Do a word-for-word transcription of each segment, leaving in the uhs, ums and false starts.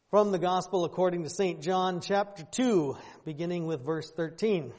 From the Gospel according to Saint John, chapter two, beginning with verse thirteen.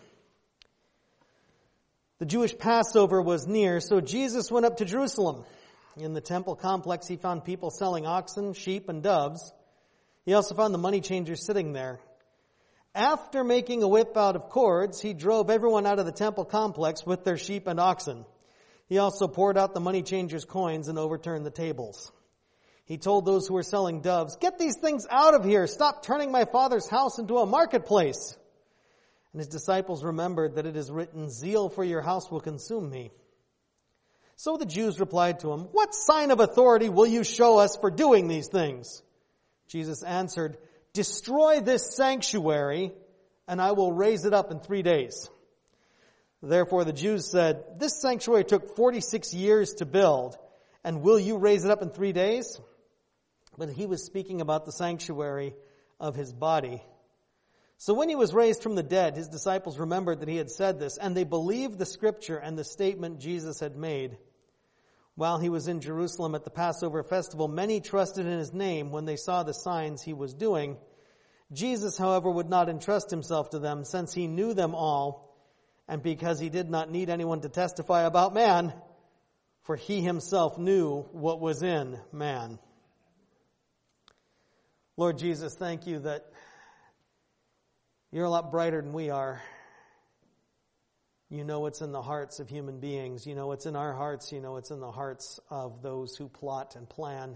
The Jewish Passover was near, so Jesus went up to Jerusalem. In the temple complex, he found people selling oxen, sheep, and doves. He also found the money changers sitting there. After making a whip out of cords, he drove everyone out of the temple complex with their sheep and oxen. He also poured out the money changers' coins and overturned the tables. He told those who were selling doves, "Get these things out of here! Stop turning my Father's house into a marketplace!" And his disciples remembered that it is written, "Zeal for your house will consume me." So the Jews replied to him, "What sign of authority will you show us for doing these things?" Jesus answered, "Destroy this sanctuary, and I will raise it up in three days." Therefore the Jews said, "This sanctuary took forty-six years to build, and will you raise it up in three days?" But he was speaking about the sanctuary of his body. So when he was raised from the dead, his disciples remembered that he had said this, and they believed the scripture and the statement Jesus had made. While he was in Jerusalem at the Passover festival, many trusted in his name when they saw the signs he was doing. Jesus, however, would not entrust himself to them, since he knew them all, and because he did not need anyone to testify about man, for he himself knew what was in man. Lord Jesus, thank you that you're a lot brighter than we are. You know what's in the hearts of human beings. You know what's in our hearts. You know what's in the hearts of those who plot and plan.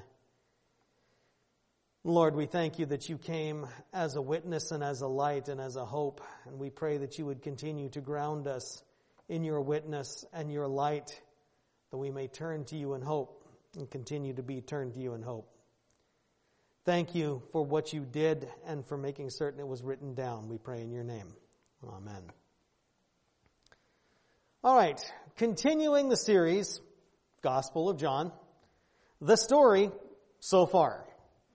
Lord, we thank you that you came as a witness and as a light and as a hope. And we pray that you would continue to ground us in your witness and your light, that we may turn to you in hope and continue to be turned to you in hope. Thank you for what you did and for making certain it was written down. We pray in your name. Amen. All right, continuing the series, Gospel of John, the story so far.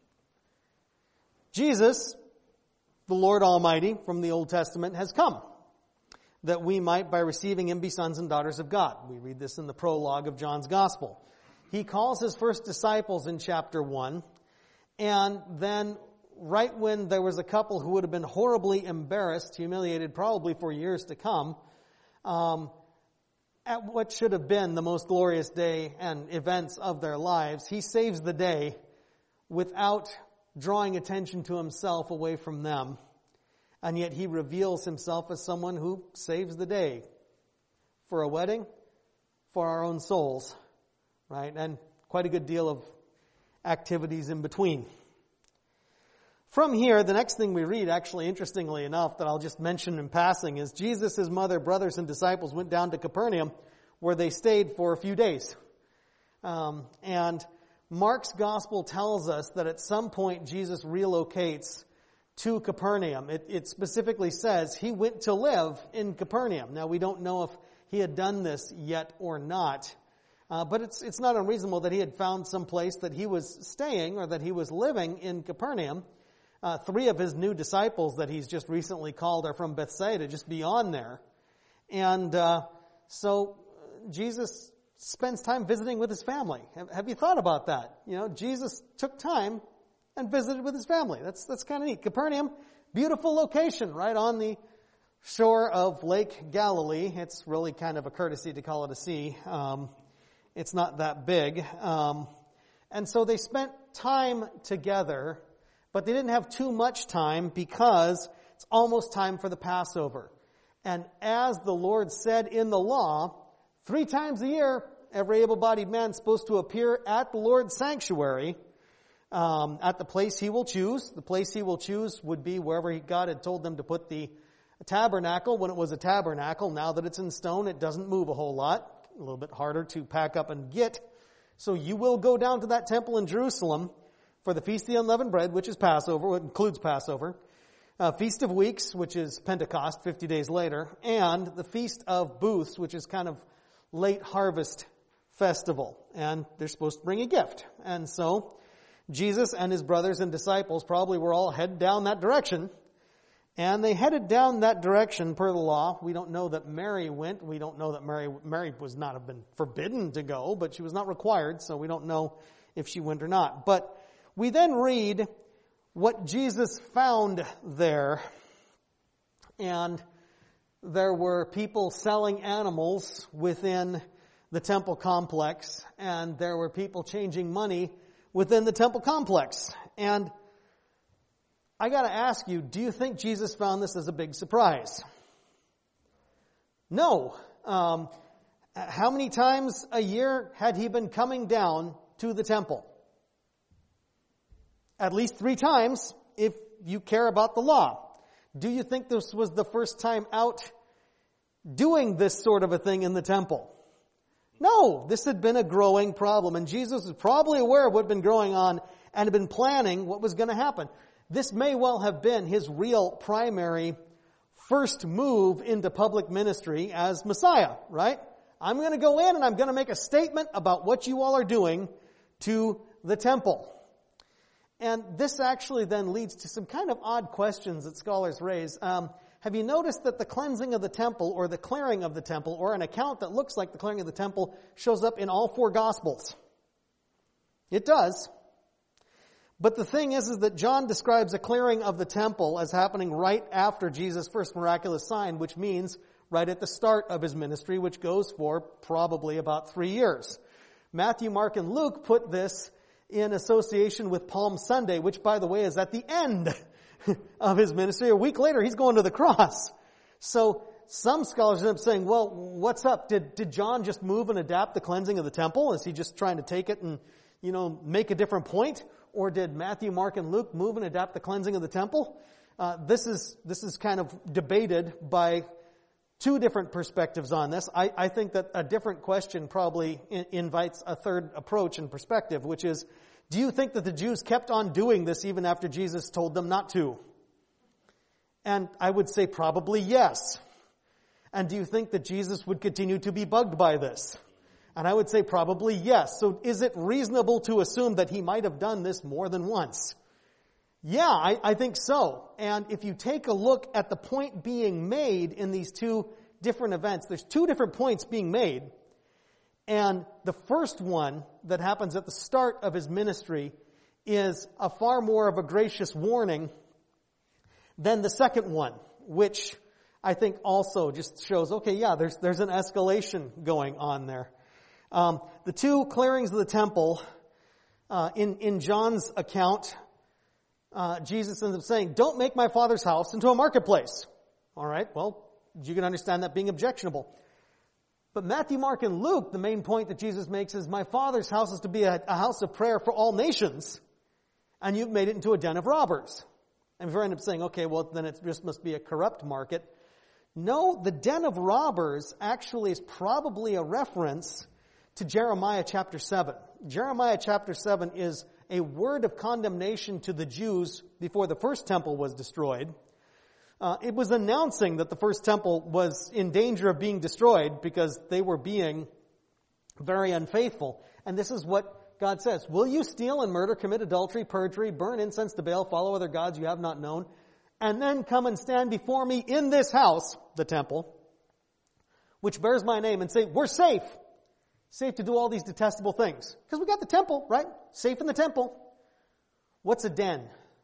Jesus, the Lord Almighty from the Old Testament, has come, that we might, by receiving him, be sons and daughters of God. We read this in the prologue of John's Gospel. He calls his first disciples in chapter one, and then right when there was a couple who would have been horribly embarrassed, humiliated probably for years to come, um, at what should have been the most glorious day and events of their lives, he saves the day without drawing attention to himself away from them. And yet he reveals himself as someone who saves the day for a wedding, for our own souls, right? And quite a good deal of activities in between. From here, the next thing we read, actually interestingly enough, that I'll just mention in passing, is Jesus, his mother, brothers, and disciples went down to Capernaum, where they stayed for a few days. Um, and Mark's gospel tells us that at some point Jesus relocates to Capernaum. It, it specifically says he went to live in Capernaum. Now, we don't know if he had done this yet or not. Uh, but it's it's not unreasonable that he had found some place that he was staying or that he was living in Capernaum. Uh, three of his new disciples that he's just recently called are from Bethsaida, just beyond there. And uh, so Jesus spends time visiting with his family. Have, have you thought about that? You know, Jesus took time and visited with his family. That's that's kind of neat. Capernaum, beautiful location, right on the shore of Lake Galilee. It's really kind of a courtesy to call it a sea. Um, It's not that big. Um, and so they spent time together, but they didn't have too much time because it's almost time for the Passover. And as the Lord said in the law, three times a year, every able-bodied man is supposed to appear at the Lord's sanctuary, um, at the place he will choose. The place he will choose would be wherever God had told them to put the tabernacle when it was a tabernacle. Now that it's in stone, it doesn't move a whole lot. A little bit harder to pack up and get. So you will go down to that temple in Jerusalem for the Feast of the Unleavened Bread, which is Passover, which includes Passover, uh, Feast of Weeks, which is Pentecost, fifty days later, and the Feast of Booths, which is kind of late harvest festival. And they're supposed to bring a gift. And so Jesus and his brothers and disciples probably were all headed down that direction. And they headed down that direction per the law. We don't know that Mary went. We don't know that Mary Mary was not have been forbidden to go, but she was not required, so we don't know if she went or not. But we then read what Jesus found there, and there were people selling animals within the temple complex, and there were people changing money within the temple complex. And I got to ask you, do you think Jesus found this as a big surprise? No. Um, how many times a year had he been coming down to the temple? At least three times, if you care about the law. Do you think this was the first time out doing this sort of a thing in the temple? No, this had been a growing problem, and Jesus was probably aware of what had been going on and had been planning what was going to happen. This may well have been his real primary first move into public ministry as Messiah, right? I'm going to go in and I'm going to make a statement about what you all are doing to the temple. And this actually then leads to some kind of odd questions that scholars raise. Um, have you noticed that the cleansing of the temple, or the clearing of the temple, or an account that looks like the clearing of the temple shows up in all four Gospels? It does. But the thing is, is that John describes a clearing of the temple as happening right after Jesus' first miraculous sign, which means right at the start of his ministry, which goes for probably about three years. Matthew, Mark, and Luke put this in association with Palm Sunday, which, by the way, is at the end of his ministry. A week later, he's going to the cross. So some scholars end up saying, well, what's up? Did, did John just move and adapt the cleansing of the temple? Is he just trying to take it and, you know, make a different point? Or did Matthew, Mark, and Luke move and adapt the cleansing of the temple? Uh, this is this is kind of debated by two different perspectives on this. I, I think that a different question probably in, invites a third approach and perspective, which is, do you think that the Jews kept on doing this even after Jesus told them not to? And I would say probably yes. And do you think that Jesus would continue to be bugged by this? And I would say probably yes. So is it reasonable to assume that he might have done this more than once? Yeah, I, I think so. And if you take a look at the point being made in these two different events, there's two different points being made. And the first one that happens at the start of his ministry is a far more of a gracious warning than the second one, which I think also just shows, okay, yeah, there's there's an escalation going on there. Um, the two clearings of the temple, uh, in, in John's account, uh, Jesus ends up saying, don't make my Father's house into a marketplace. All right, well, you can understand that being objectionable. But Matthew, Mark, and Luke, the main point that Jesus makes is, my Father's house is to be a, a house of prayer for all nations, and you've made it into a den of robbers. And if you end up saying, okay, well, then it just must be a corrupt market. No, the den of robbers actually is probably a reference to Jeremiah chapter seven. Jeremiah chapter seven is a word of condemnation to the Jews before the first temple was destroyed. Uh, it was announcing that the first temple was in danger of being destroyed because they were being very unfaithful. And this is what God says. Will you steal and murder, commit adultery, perjury, burn incense to Baal, follow other gods you have not known, and then come and stand before me in this house, the temple, which bears my name, and say, we're safe. Safe to do all these detestable things. Because we got the temple, right? Safe in the temple. What's a den?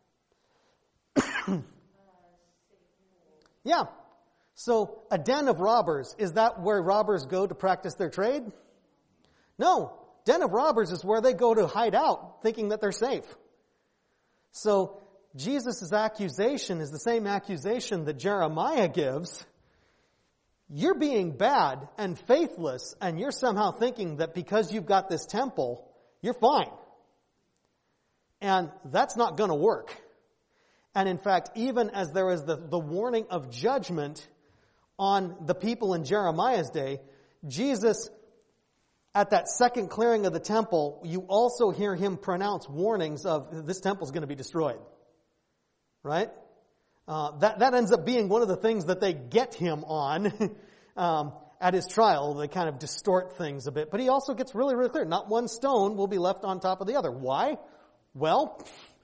Yeah. So a den of robbers, is that where robbers go to practice their trade? No. Den of robbers is where they go to hide out, thinking that they're safe. So Jesus' accusation is the same accusation that Jeremiah gives. You're being bad and faithless, and you're somehow thinking that because you've got this temple, you're fine. And that's not going to work. And in fact, even as there is the, the warning of judgment on the people in Jeremiah's day, Jesus, at that second clearing of the temple, you also hear him pronounce warnings of this temple is going to be destroyed. Right? Uh, that, that ends up being one of the things that they get him on um, at his trial. They kind of distort things a bit. But he also gets really, really clear. Not one stone will be left on top of the other. Why? Well,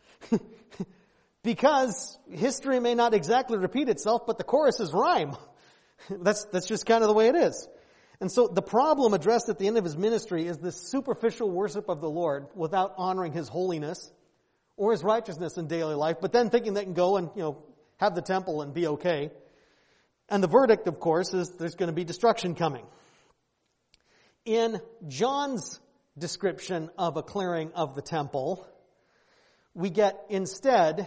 because history may not exactly repeat itself, but the choruses rhyme. That's, that's just kind of the way it is. And so the problem addressed at the end of his ministry is this superficial worship of the Lord without honoring his holiness or his righteousness in daily life, but then thinking they can go and, you know, have the temple and be okay. And the verdict, of course, is there's going to be destruction coming. In John's description of a clearing of the temple, we get instead,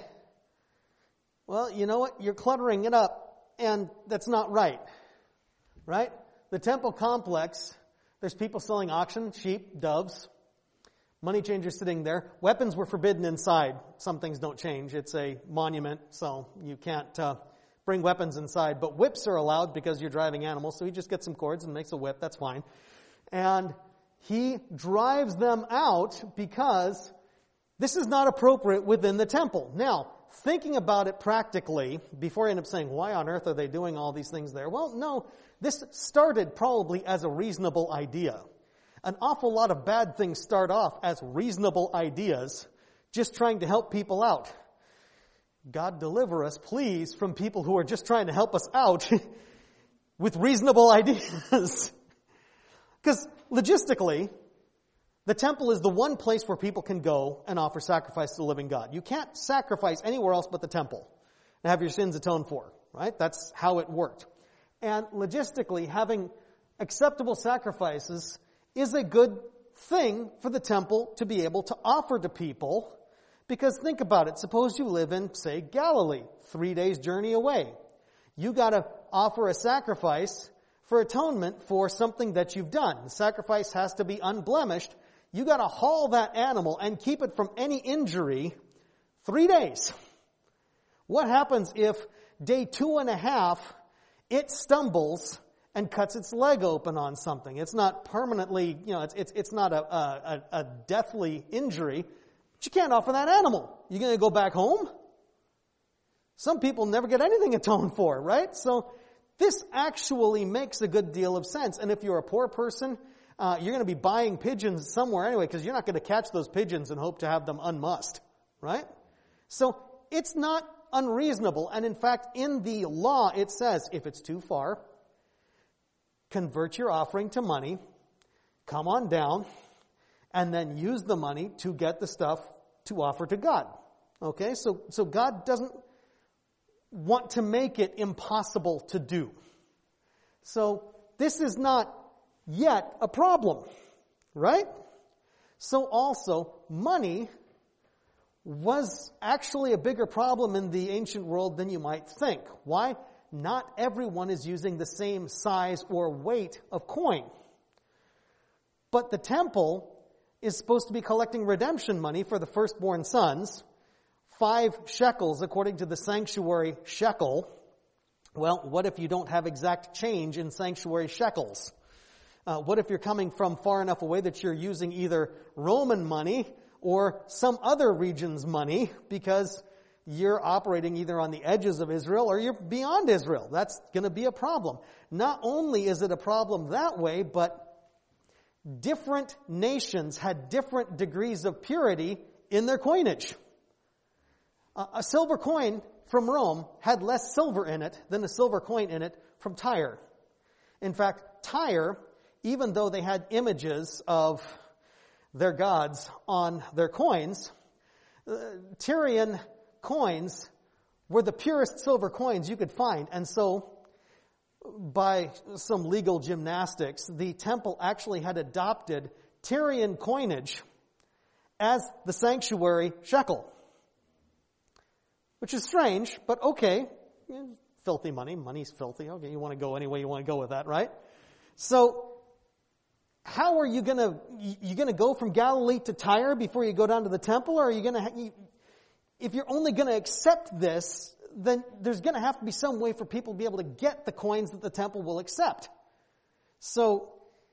well, you know what? You're cluttering it up, and that's not right. Right? The temple complex, there's people selling oxen, sheep, doves, money changers sitting there. Weapons were forbidden inside. Some things don't change. It's a monument, so you can't uh, bring weapons inside. But whips are allowed because you're driving animals, so he just gets some cords and makes a whip. That's fine. And he drives them out because this is not appropriate within the temple. Now, thinking about it practically, before I end up saying, why on earth are they doing all these things there? Well, no, this started probably as a reasonable idea. An awful lot of bad things start off as reasonable ideas, just trying to help people out. God deliver us, please, from people who are just trying to help us out with reasonable ideas. Because logistically, the temple is the one place where people can go and offer sacrifice to the living God. You can't sacrifice anywhere else but the temple and have your sins atoned for, right? That's how it worked. And logistically, having acceptable sacrifices is a good thing for the temple to be able to offer to people. Because think about it. Suppose you live in, say, Galilee, three days journey away. You got to offer a sacrifice for atonement for something that you've done. The sacrifice has to be unblemished. You got to haul that animal and keep it from any injury three days. What happens if day two and a half it stumbles and cuts its leg open on something? It's not permanently, you know, it's it's, it's not a, a a deathly injury. But you can't offer that animal. You're going to go back home? Some people never get anything atoned for, right? So this actually makes a good deal of sense. And if you're a poor person, uh, you're going to be buying pigeons somewhere anyway, because you're not going to catch those pigeons and hope to have them unmussed, right? So it's not unreasonable. And in fact, in the law, it says, if it's too far, convert your offering to money, come on down, and then use the money to get the stuff to offer to God. Okay? So, so God doesn't want to make it impossible to do. So this is not yet a problem, right? So also, money was actually a bigger problem in the ancient world than you might think. Why? Not everyone is using the same size or weight of coin. But the temple is supposed to be collecting redemption money for the firstborn sons, five shekels according to the sanctuary shekel. Well, what if you don't have exact change in sanctuary shekels? Uh, what if you're coming from far enough away that you're using either Roman money or some other region's money because you're operating either on the edges of Israel or you're beyond Israel? That's going to be a problem. Not only is it a problem that way, but different nations had different degrees of purity in their coinage. Uh, a silver coin from Rome had less silver in it than a silver coin in it from Tyre. In fact, Tyre, even though they had images of their gods on their coins, uh, Tyrian coins were the purest silver coins you could find. And so, by some legal gymnastics, the temple actually had adopted Tyrian coinage as the sanctuary shekel. Which is strange, but okay. Filthy money. Money's filthy. Okay, you want to go any way you want to go with that, right? So, how are you going to, you going to go from Galilee to Tyre before you go down to the temple? Or are you going to, if you're only going to accept this, then there's going to have to be some way for people to be able to get the coins that the temple will accept. So,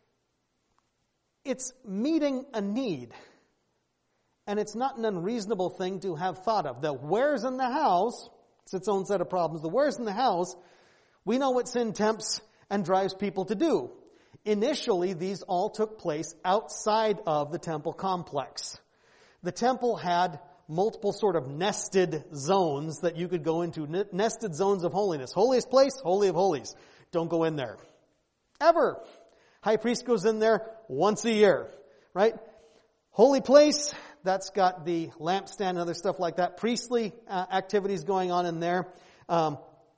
it's meeting a need. And it's not an unreasonable thing to have thought of. The where's in the house, it's its own set of problems. The where's in the house, we know what sin tempts and drives people to do. Initially, these all took place outside of the temple complex. The temple had multiple sort of nested zones that you could go into, nested zones of holiness. Holiest place, holy of holies. Don't go in there. Ever. High priest goes in there once a year, right? Holy place, That's got the lampstand and other stuff like that. Priestly uh, activities going on in there. Um,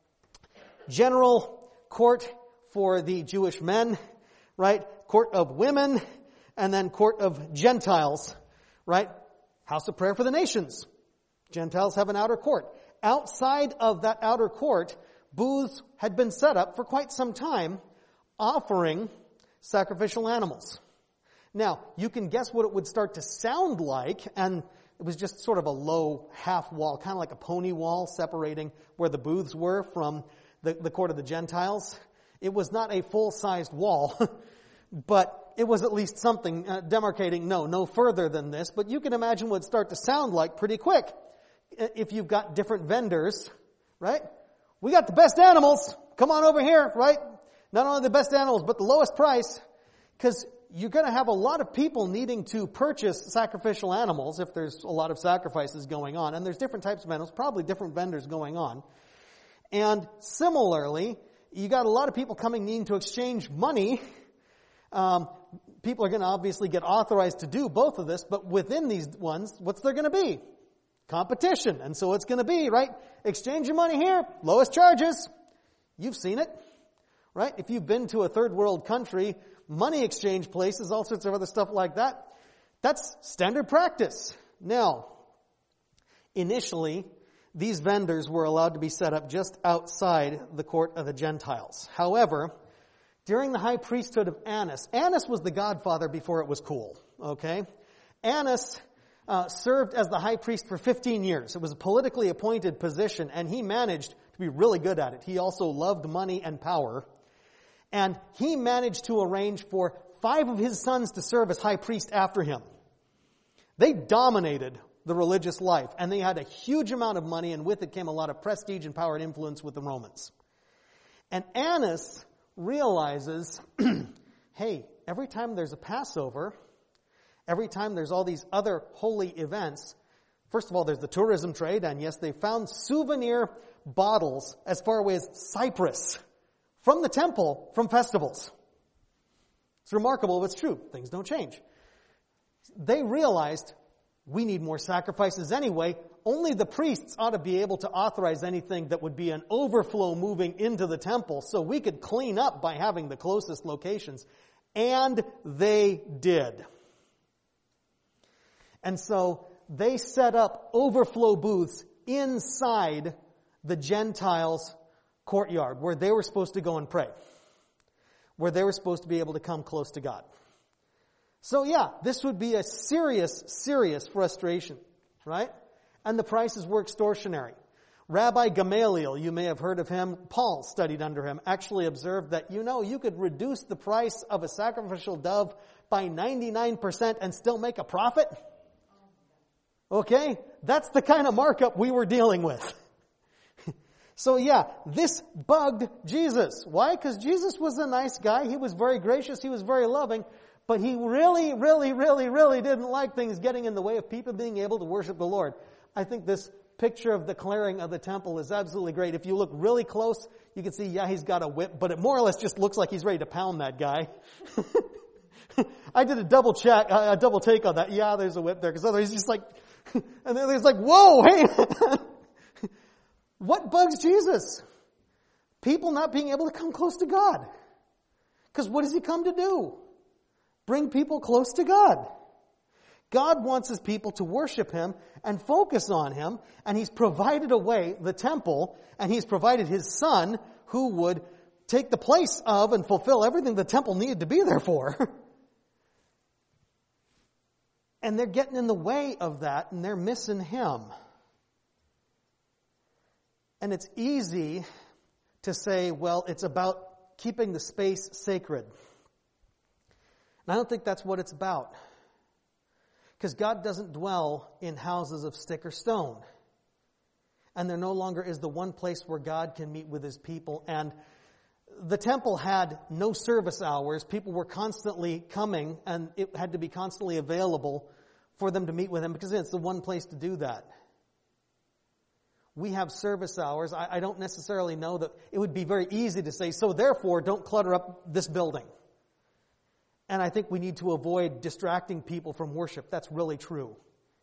general court for the Jewish men, right? Court of women, and then court of Gentiles, right? House of prayer for the nations. Gentiles have an outer court. Outside of that outer court, booths had been set up for quite some time, offering sacrificial animals. Now, you can guess what it would start to sound like, and it was just sort of a low half wall, kind of like a pony wall separating where the booths were from the, the court of the Gentiles. It was not a full-sized wall, but it was at least something uh, demarcating, no, no further than this. But you can imagine what it would start to sound like pretty quick. If you've got different vendors, right? We got the best animals. Come on over here, right? Not only the best animals, but the lowest price. Because you're going to have a lot of people needing to purchase sacrificial animals if there's a lot of sacrifices going on. And there's different types of animals, probably different vendors going on. And similarly, you got a lot of people coming needing to exchange money. Um, people are going to obviously get authorized to do both of this, but within these ones, what's there going to be? Competition. And so it's going to be, right? Exchange your money here, lowest charges. You've seen it, right? If you've been to a third world country, money exchange places, all sorts of other stuff like that, that's standard practice. Now, initially, these vendors were allowed to be set up just outside the court of the Gentiles. However, during the high priesthood of Annas, Annas was the godfather before it was cool, okay? Annas uh, served as the high priest for fifteen years. It was a politically appointed position, and he managed to be really good at it. He also loved money and power. And he managed to arrange for five of his sons to serve as high priest after him. They dominated the religious life, and they had a huge amount of money, and with it came a lot of prestige and power and influence with the Romans. And Annas realizes, hey, every time there's a Passover, every time there's all these other holy events, first of all, there's the tourism trade, and yes, they found souvenir bottles as far away as Cyprus from the temple from festivals. It's remarkable, but it's true. Things don't change. They realized we need more sacrifices anyway. Only the priests ought to be able to authorize anything that would be an overflow moving into the temple, so we could clean up by having the closest locations. And they did. And so they set up overflow booths inside the Gentiles' courtyard where they were supposed to go and pray, where they were supposed to be able to come close to God. So yeah, this would be a serious, serious frustration, right? And the prices were extortionary. Rabbi Gamaliel, you may have heard of him, Paul studied under him, actually observed that, you know, you could reduce the price of a sacrificial dove by ninety-nine percent and still make a profit. Okay? That's the kind of markup we were dealing with. So yeah, this bugged Jesus. Why? Because Jesus was a nice guy. He was very gracious. He was very loving. But he really, really, really, really didn't like things getting in the way of people being able to worship the Lord. I think this picture of the clearing of the temple is absolutely great. If you look really close, you can see, yeah, he's got a whip, but it more or less just looks like he's ready to pound that guy. I did a double check, a double take on that. Yeah, there's a whip there, because otherwise he's just like, and then there's like, whoa, hey, what bugs Jesus? People not being able to come close to God. Because what does he come to do? Bring people close to God. God wants his people to worship him and focus on him, and he's provided a way, the temple, and he's provided his son who would take the place of and fulfill everything the temple needed to be there for. And they're getting in the way of that, and they're missing him. And it's easy to say, well, it's about keeping the space sacred. And I don't think that's what it's about. Because God doesn't dwell in houses of stick or stone. And there no longer is the one place where God can meet with his people. And the temple had no service hours. People were constantly coming, and it had to be constantly available for them to meet with him, because it's the one place to do that. We have service hours. I, I don't necessarily know that it would be very easy to say, so therefore don't clutter up this building. And I think we need to avoid distracting people from worship. That's really true.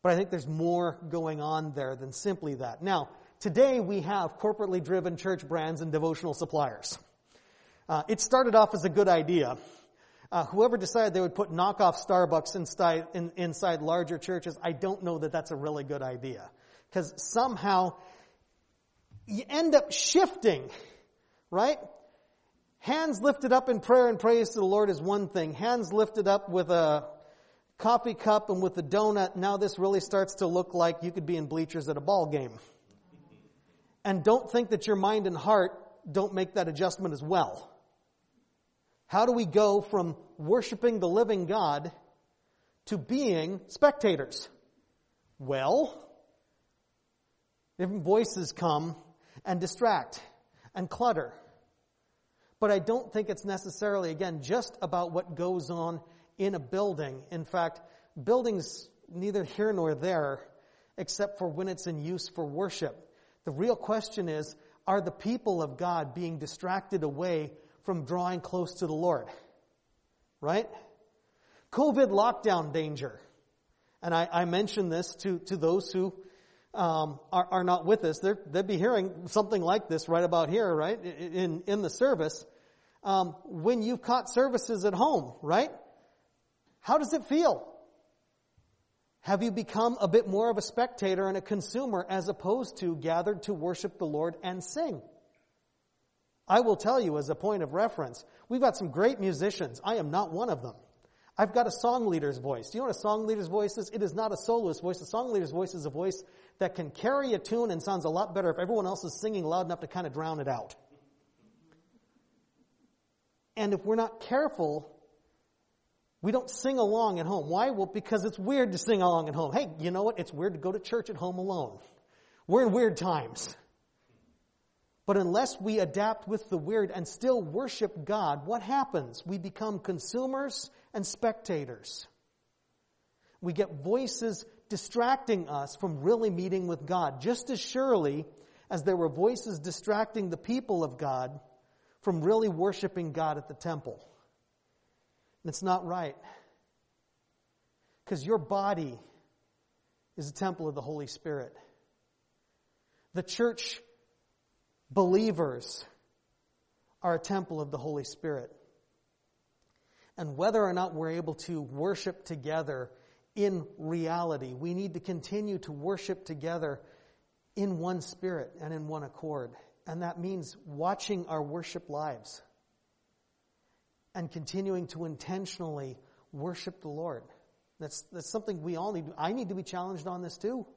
But I think there's more going on there than simply that. Now, today we have corporately driven church brands and devotional suppliers. Uh, it started off as a good idea. Uh, whoever decided they would put knockoff Starbucks inside, in, inside larger churches, I don't know that that's a really good idea. Because somehow you end up shifting, right? Hands lifted up in prayer and praise to the Lord is one thing. Hands lifted up with a coffee cup and with a donut, now this really starts to look like you could be in bleachers at a ball game. And don't think that your mind and heart don't make that adjustment as well. How do we go from worshiping the living God to being spectators? Well, different voices come and distract and clutter. But I don't think it's necessarily, again, just about what goes on in a building. In fact, building's neither here nor there, except for when it's in use for worship. The real question is, are the people of God being distracted away from drawing close to the Lord? Right? COVID lockdown danger. And I, I mention this to, to those who um, are, are not with us. They're, they'd be hearing something like this right about here, right? In, in the service. Um, when you've caught services at home, right? How does it feel? Have you become a bit more of a spectator and a consumer as opposed to gathered to worship the Lord and sing? I will tell you as a point of reference, we've got some great musicians. I am not one of them. I've got a song leader's voice. Do you know what a song leader's voice is? It is not a soloist voice. A song leader's voice is a voice that can carry a tune and sounds a lot better if everyone else is singing loud enough to kind of drown it out. And if we're not careful, we don't sing along at home. Why? Well, because it's weird to sing along at home. Hey, you know what? It's weird to go to church at home alone. We're in weird times. But unless we adapt with the weird and still worship God, what happens? We become consumers and spectators. We get voices distracting us from really meeting with God, just as surely as there were voices distracting the people of God from really worshiping God at the temple. And it's not right. Because your body is a temple of the Holy Spirit. The church believers are a temple of the Holy Spirit. And whether or not we're able to worship together in reality, we need to continue to worship together in one spirit and in one accord. And that means watching our worship lives and continuing to intentionally worship the Lord. That's, that's something we all need. I need to be challenged on this too.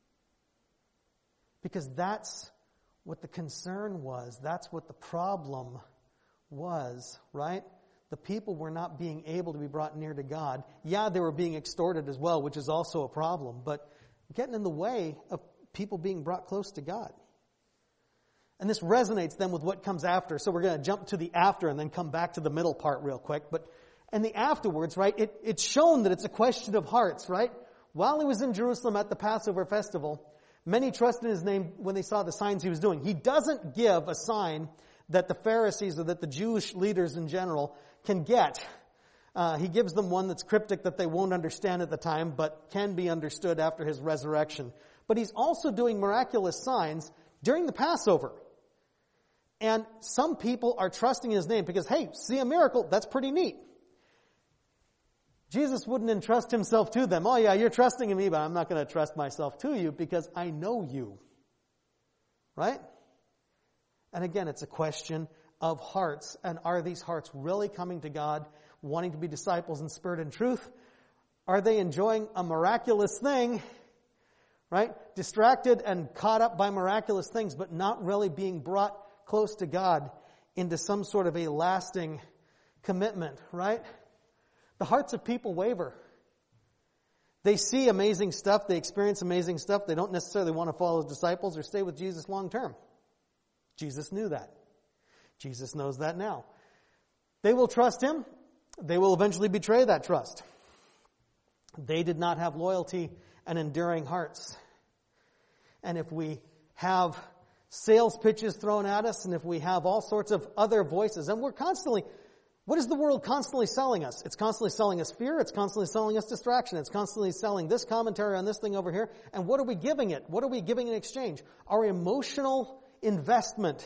Because that's what the concern was. That's what the problem was, right? The people were not being able to be brought near to God. Yeah, they were being extorted as well, which is also a problem, but getting in the way of people being brought close to God. And this resonates then with what comes after. So we're going to jump to the after and then come back to the middle part real quick. But and the afterwards, right, it, it's shown that it's a question of hearts, right? While he was in Jerusalem at the Passover festival, many trusted in his name when they saw the signs he was doing. He doesn't give a sign that the Pharisees or that the Jewish leaders in general can get. Uh, he gives them one that's cryptic that they won't understand at the time, but can be understood after his resurrection. But he's also doing miraculous signs during the Passover. And some people are trusting in his name because, hey, see a miracle, that's pretty neat. Jesus wouldn't entrust himself to them. Oh yeah, you're trusting in me, but I'm not going to trust myself to you because I know you. Right? And again, it's a question of hearts. And are these hearts really coming to God, wanting to be disciples in spirit and truth? Are they enjoying a miraculous thing? Right? Distracted and caught up by miraculous things, but not really being brought close to God into some sort of a lasting commitment, right? The hearts of people waver. They see amazing stuff. They experience amazing stuff. They don't necessarily want to follow his disciples or stay with Jesus long term. Jesus knew that. Jesus knows that now. They will trust him. They will eventually betray that trust. They did not have loyalty and enduring hearts. And if we have sales pitches thrown at us, and if we have all sorts of other voices, and we're constantly, What is the world constantly selling us? It's constantly selling us fear. It's constantly selling us distraction. It's constantly selling this commentary on this thing over here. And what are we giving it? What are we giving in exchange? Our emotional investment,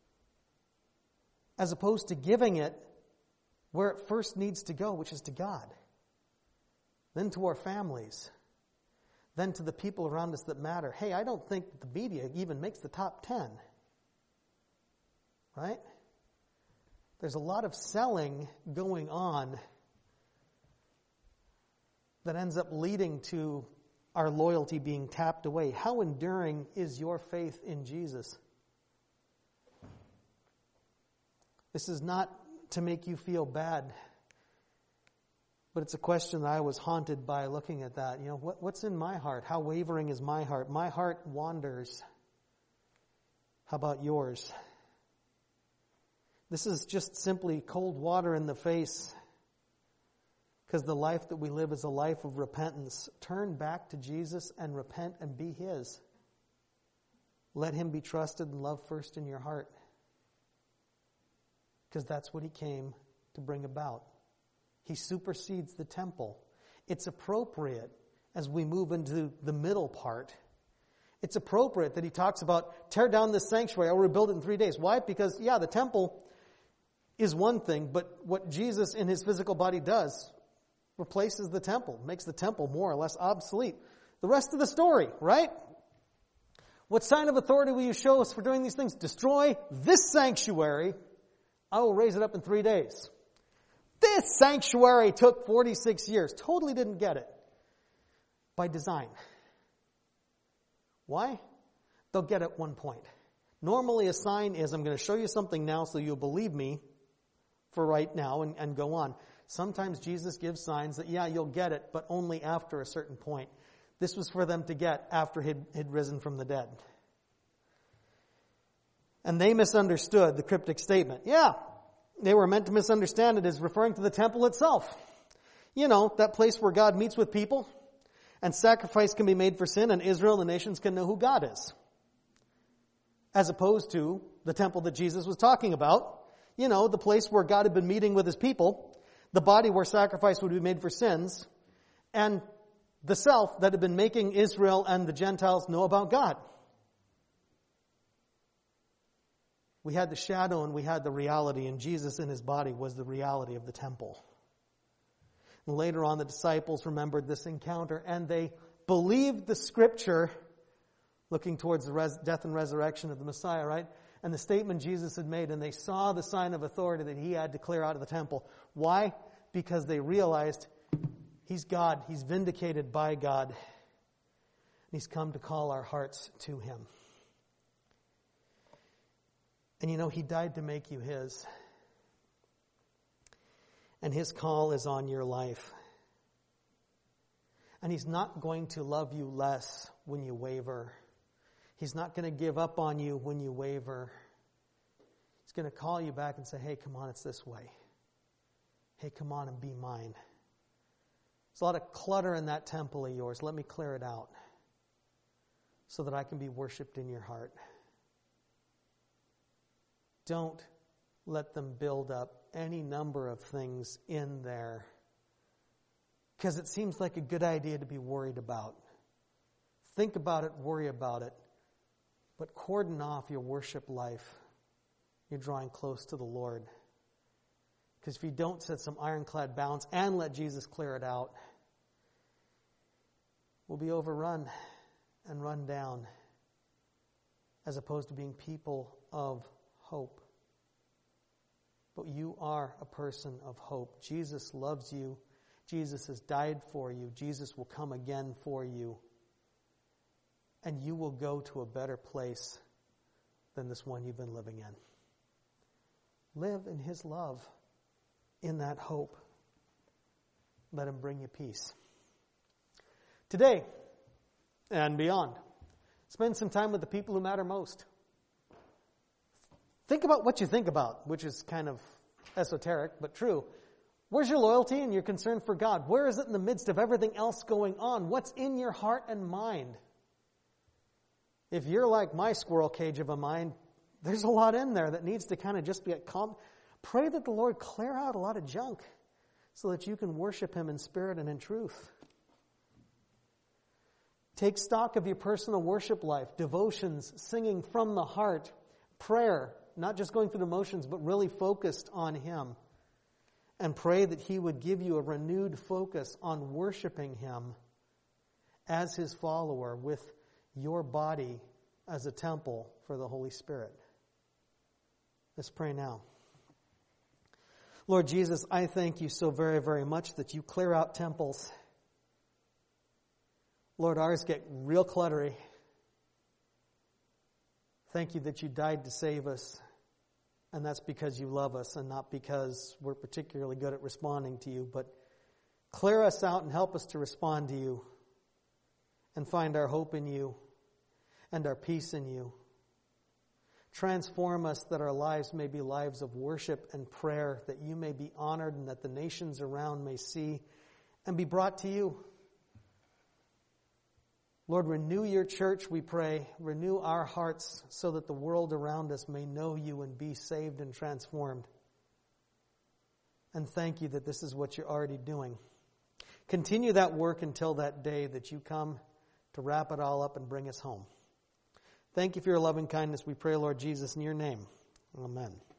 as opposed to giving it where it first needs to go, which is to God. Then to our families. Then to the people around us that matter. Hey, I don't think the media even makes the top ten. Right? There's a lot of selling going on that ends up leading to our loyalty being tapped away. How enduring is your faith in Jesus? This is not to make you feel bad, but it's a question that I was haunted by looking at that. You know, what, what's in my heart? How wavering is my heart? My heart wanders. How about yours? This is just simply cold water in the face, because the life that we live is a life of repentance. Turn back to Jesus and repent and be His. Let Him be trusted and loved first in your heart, because that's what He came to bring about. He supersedes the temple. It's appropriate as we move into the middle part. It's appropriate that He talks about tear down this sanctuary, I'll rebuild it in three days. Why? Because, yeah, the temple is one thing, but what Jesus in His physical body does replaces the temple, makes the temple more or less obsolete. The rest of the story, right? What sign of authority will you show us for doing these things? Destroy this sanctuary, I will raise it up in three days. This sanctuary took forty-six years. Totally didn't get it. By design. Why? They'll get at one point. Normally a sign is, I'm going to show you something now so you'll believe me for right now and, and go on. Sometimes Jesus gives signs that, yeah, you'll get it, but only after a certain point. This was for them to get after he'd, he'd risen from the dead. And they misunderstood the cryptic statement. Yeah, they were meant to misunderstand it as referring to the temple itself. You know, that place where God meets with people and sacrifice can be made for sin and Israel, the nations, can know who God is. As opposed to the temple that Jesus was talking about. You know, the place where God had been meeting with His people, the body where sacrifice would be made for sins, and the self that had been making Israel and the Gentiles know about God. We had the shadow and we had the reality, and Jesus in His body was the reality of the temple. And later on, the disciples remembered this encounter, and they believed the Scripture looking towards the res- death and resurrection of the Messiah, right? And the statement Jesus had made, and they saw the sign of authority that He had to clear out of the temple. Why? Because they realized He's God. He's vindicated by God. And He's come to call our hearts to Him. And you know, He died to make you His. And His call is on your life. And He's not going to love you less when you waver. He's not going to give up on you when you waver. He's going to call you back and say, hey, come on, it's this way. Hey, come on and be mine. There's a lot of clutter in that temple of yours. Let me clear it out so that I can be worshipped in your heart. Don't let them build up any number of things in there, because it seems like a good idea to be worried about. Think about it, worry about it, but cordon off your worship life. You're drawing close to the Lord. Because if you don't set some ironclad balance and let Jesus clear it out, we'll be overrun and run down, as opposed to being people of hope. But you are a person of hope. Jesus loves you. Jesus has died for you. Jesus will come again for you. And you will go to a better place than this one you've been living in. Live in His love, in that hope. Let Him bring you peace. Today and beyond, spend some time with the people who matter most. Think about what you think about, which is kind of esoteric, but true. Where's your loyalty and your concern for God? Where is it in the midst of everything else going on? What's in your heart and mind? If you're like my squirrel cage of a mind, there's a lot in there that needs to kind of just be calm, Pray that the Lord clear out a lot of junk so that you can worship Him in spirit and in truth. Take stock of your personal worship life, devotions, singing from the heart, prayer, not just going through the motions, but really focused on Him. And pray that He would give you a renewed focus on worshiping Him as His follower with your body as a temple for the Holy Spirit. Let's pray now. Lord Jesus, I thank You so very, very much that You clear out temples. Lord, ours get real cluttery. Thank You that You died to save us. And that's because You love us and not because we're particularly good at responding to You. But clear us out and help us to respond to You and find our hope in You and our peace in You. Transform us that our lives may be lives of worship and prayer, that You may be honored and that the nations around may see and be brought to You. Lord, renew Your church, we pray. Renew our hearts so that the world around us may know You and be saved and transformed. And thank You that this is what You're already doing. Continue that work until that day that You come to wrap it all up and bring us home. Thank You for Your loving kindness. We pray, Lord Jesus, in Your name. Amen.